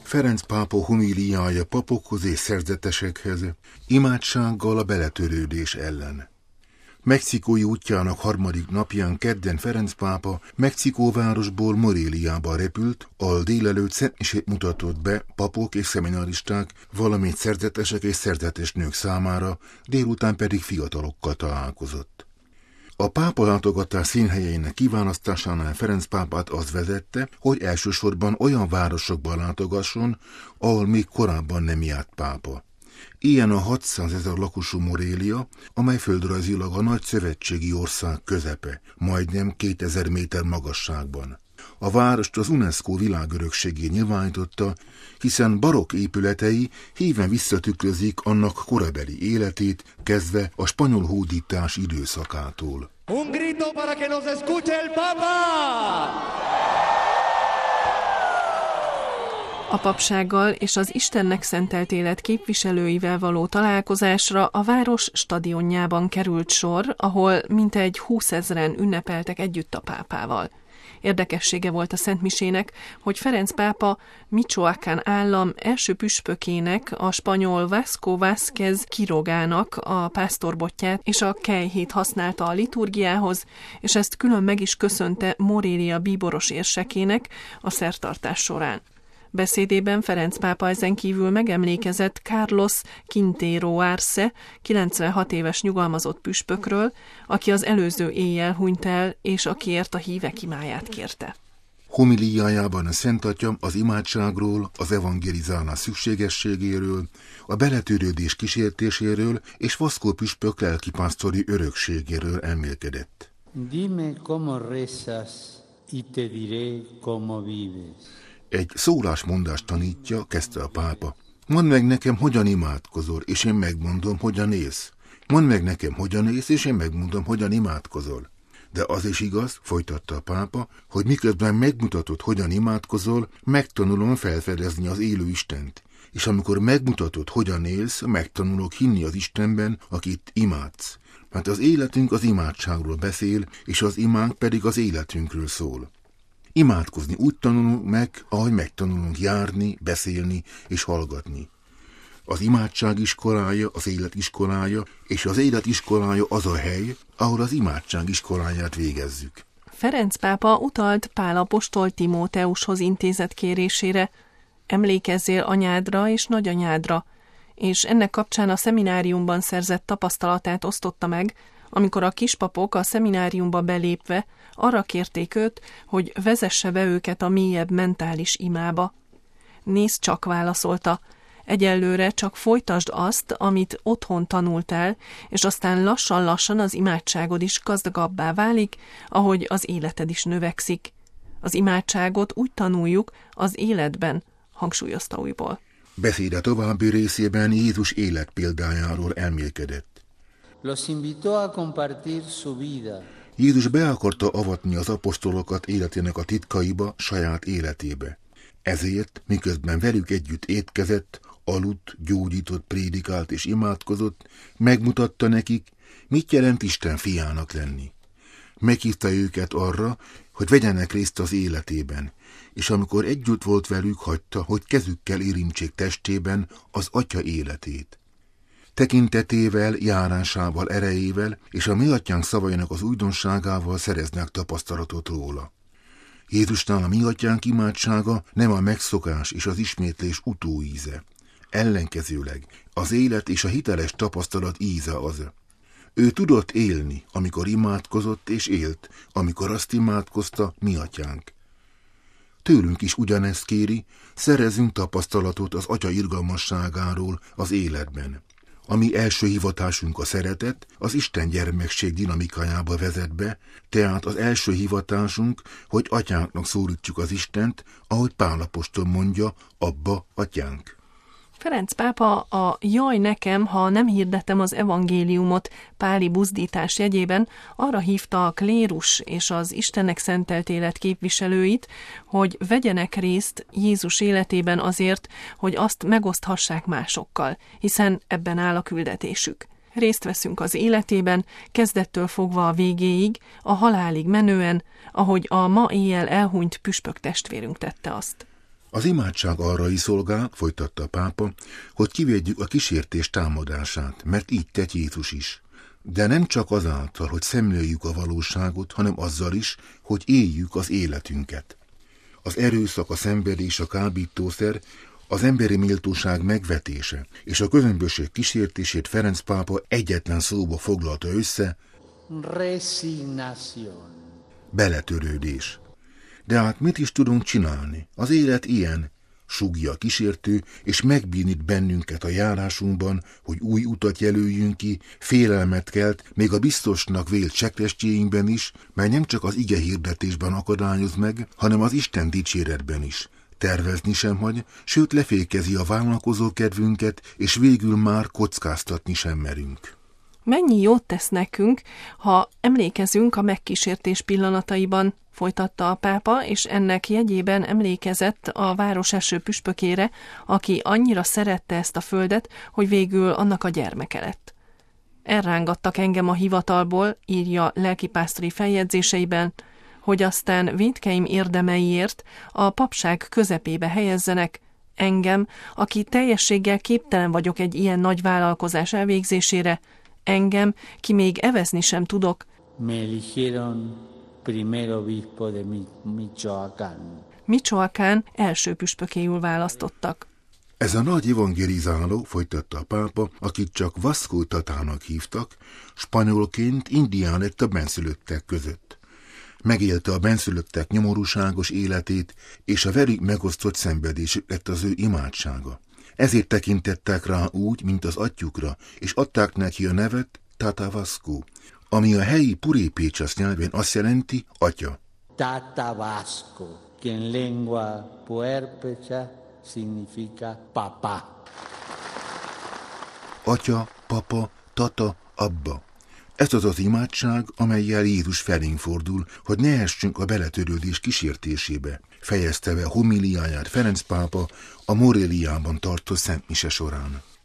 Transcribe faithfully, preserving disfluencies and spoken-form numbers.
Ferenc pápa homíliája papokhoz és szerzetesekhez, imádsággal a beletörődés ellen. Mexikói útjának harmadik napján kedden Ferenc pápa Mexikó városból Moréliába repült, ahol délelőtt szentmisét mutatott be papok és szemináristák, valamint szerzetesek és szerzetes nők számára, délután pedig fiatalokkal találkozott. A pápa látogatás színhelyeinek kiválasztásánál Ferenc pápát az vezette, hogy elsősorban olyan városokban látogasson, ahol még korábban nem járt pápa. Ilyen a hatszázezer lakosú Morélia, amely földrajzilag a nagy szövetségi ország közepe, majdnem kétezer méter magasságban. A várost az UNESCO világörökségé nyilvánította, hiszen barokk épületei híven visszatükrözik annak korabeli életét, kezdve a spanyol hódítás időszakától. Un grito para que nos escuche el Papa! A papsággal és az Istennek szentelt élet képviselőivel való találkozásra a város stadionjában került sor, ahol mintegy húszezren ünnepeltek együtt a pápával. Érdekessége volt a szentmisének, hogy Ferenc pápa Michoacán állam első püspökének, a spanyol Vasco Vázquez Quirogának a pásztorbotját és a kejhét használta a liturgiához, és ezt külön meg is köszönte Morélia bíboros érsekének a szertartás során. Beszédében Ferenc pápa ezen kívül megemlékezett Carlos Quintero Arce, kilencvenhat éves nyugalmazott püspökről, aki az előző éjjel hunyt el, és akiért a hívek imáját kérte. Homiliájában a Szent Atya az imádságról, az evangelizálás szükségességéről, a beletörődés kísértéséről és Vasco püspök lelkipásztori örökségéről emlékedett. Dime cómo rezas y te diré cómo vives. Egy szólásmondást tanítja, kezdte a pápa. Mondd meg nekem, hogyan imádkozol, és én megmondom, hogyan élsz. Mondd meg nekem, hogyan élsz, és én megmondom, hogyan imádkozol. De az is igaz, folytatta a pápa, hogy miközben megmutatod, hogyan imádkozol, megtanulom felfedezni az élő Istent. És amikor megmutatod, hogyan élsz, megtanulok hinni az Istenben, akit imádsz. Mert az életünk az imádságról beszél, és az imánk pedig az életünkről szól. Imádkozni úgy tanulunk meg, ahogy megtanulunk járni, beszélni és hallgatni. Az imádság iskolája az élet iskolája, és az élet iskolája az a hely, ahol az imádság iskoláját végezzük. Ferenc pápa utalt Pál apostol Timóteushoz intézett kérésére, emlékezzél anyádra és nagyanyádra, és ennek kapcsán a szemináriumban szerzett tapasztalatát osztotta meg, amikor a kispapok a szemináriumba belépve arra kérték őt, hogy vezesse be őket a mélyebb mentális imába. Nézd csak, válaszolta, egyelőre csak folytasd azt, amit otthon tanultál, és aztán lassan-lassan az imádságod is gazdagabbá válik, ahogy az életed is növekszik. Az imádságot úgy tanuljuk az életben, hangsúlyozta újból. Beszéde további részében Jézus életpéldájáról elmélkedett. Los invitó a compartir su vida. Jézus be akarta avatni az apostolokat életének a titkaiba, saját életébe. Ezért, miközben velük együtt étkezett, aludt, gyógyított, prédikált és imádkozott, megmutatta nekik, mit jelent Isten fiának lenni. Meghívta őket arra, hogy vegyenek részt az életében, és amikor együtt volt velük, hagyta, hogy kezükkel érintsék testében az Atya életét. Tekintetével, járásával, erejével és a mi atyánk szavainak az újdonságával szereznek tapasztalatot róla. Jézusnál a mi atyánk imádsága nem a megszokás és az ismétlés utóíze. Ellenkezőleg az élet és a hiteles tapasztalat íze az. Ő tudott élni, amikor imádkozott, és élt, amikor azt imádkozta, mi atyánk. Tőlünk is ugyanezt kéri, szerezzünk tapasztalatot az Atya irgalmasságáról az életben. A mi első hivatásunk a szeretet, az Isten gyermekség dinamikájába vezet be, tehát az első hivatásunk, hogy atyánknak szólítsuk az Istent, ahogy Pál apostol mondja, Abba, atyánk. Ferenc pápa a jaj nekem, ha nem hirdetem az evangéliumot páli buzdítás jegyében arra hívta a klérus és az Istennek szentelt élet képviselőit, hogy vegyenek részt Jézus életében azért, hogy azt megoszthassák másokkal, hiszen ebben áll a küldetésük. Részt veszünk az életében, kezdettől fogva a végéig, a halálig menően, ahogy a ma éjjel elhunyt püspök testvérünk tette azt. Az imádság arra is szolgál, folytatta a pápa, hogy kivédjük a kísértés támadását, mert így tett Jézus is. De nem csak azáltal, hogy szemléljük a valóságot, hanem azzal is, hogy éljük az életünket. Az erőszak, a szenvedés, a kábítószer, az emberi méltóság megvetése és a közömbösség kísértését Ferenc pápa egyetlen szóba foglalta össze: resignación. Beletörődés. De hát mit is tudunk csinálni? Az élet ilyen, sugja a kísértő, és megbénít bennünket a járásunkban, hogy új utat jelöljünk ki, félelmet kelt, még a biztosnak vélt csekrestjéinkben is, mely nem csak az ige hirdetésben akadályoz meg, hanem az Isten dicséretben is. Tervezni sem hagy, sőt lefékezi a vállalkozó kedvünket, és végül már kockáztatni sem merünk. Mennyi jót tesz nekünk, ha emlékezünk a megkísértés pillanataiban, folytatta a pápa, és ennek jegyében emlékezett a város első püspökére, aki annyira szerette ezt a földet, hogy végül annak a gyermeke lett. Elrángattak engem a hivatalból, írja lelkipásztori feljegyzéseiben, hogy aztán vétkeim érdemeiért a papság közepébe helyezzenek, engem, aki teljességgel képtelen vagyok egy ilyen nagy vállalkozás elvégzésére, engem, ki még evezni sem tudok. Me eligieron primer obispo de Michoacán. Michoacán első püspökéül választottak. Ez a nagy evangelizáló, folytatta a pápa, akit csak Vasco Tatának hívtak, spanyolként indián lett a benszülöttek között. Megélte a benszülöttek nyomorúságos életét, és a velük megosztott szenvedés lett az ő imádsága. Ezért tekintettek rá úgy, mint az atyjukra, és adták neki a nevet Tata Vasco, ami a helyi purépécsasz nyelven azt jelenti atya. Tata Vasco, que en lengua puérpecha significa papá. Atya, papa, tata, abba. Ez az az imádság, amellyel Jézus felénk fordul, hogy ne essünk a beletörődés kísértésébe, fejezte be homiliáját Ferenc pápa a Moréliában tartott szentmise során.